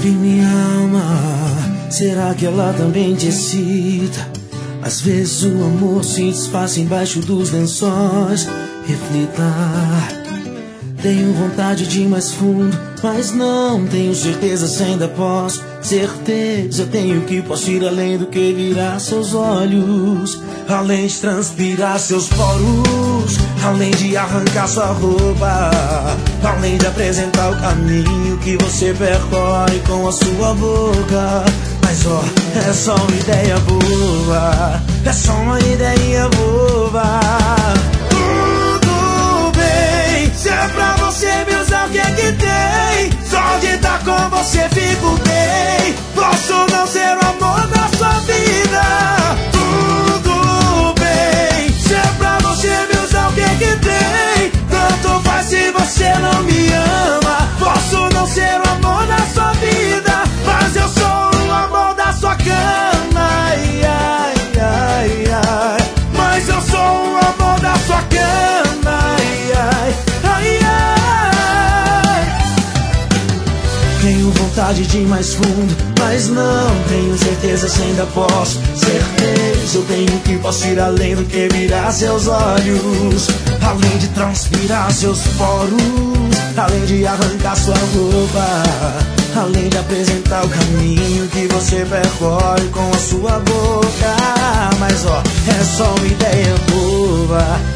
Entre minha alma, será que ela também te excita? Às vezes o amor se desfaz embaixo dos lençóis. Reflita. Tenho vontade de ir mais fundo, mas não tenho certeza se ainda posso. Certeza tenho que posso ir além do que virar seus olhos, além de transpirar seus poros, além de arrancar sua roupa, além de apresentar o caminho que você percorre com a sua boca. Mas ó, é só uma ideia boba, é só uma ideia boba. Se é pra você me usar, o que é que tem? Só de estar com você fico bem. Posso não ser o amor da sua vida, tudo bem. Se é pra você me usar, o que é que tem? Tanto faz se você não me ama. Posso não ser o amor da sua vida, mas eu sou o amor da sua cama. Ai, ai, ai, ai. Mas eu sou o amor da sua cama. Ai, ai. Tenho vontade de ir mais fundo, mas não tenho certeza se ainda posso. Certeza eu tenho que posso ir além do que virar seus olhos, além de transpirar seus poros, além de arrancar sua roupa, além de apresentar o caminho que você percorre com a sua boca. Mas ó, é só uma ideia boba,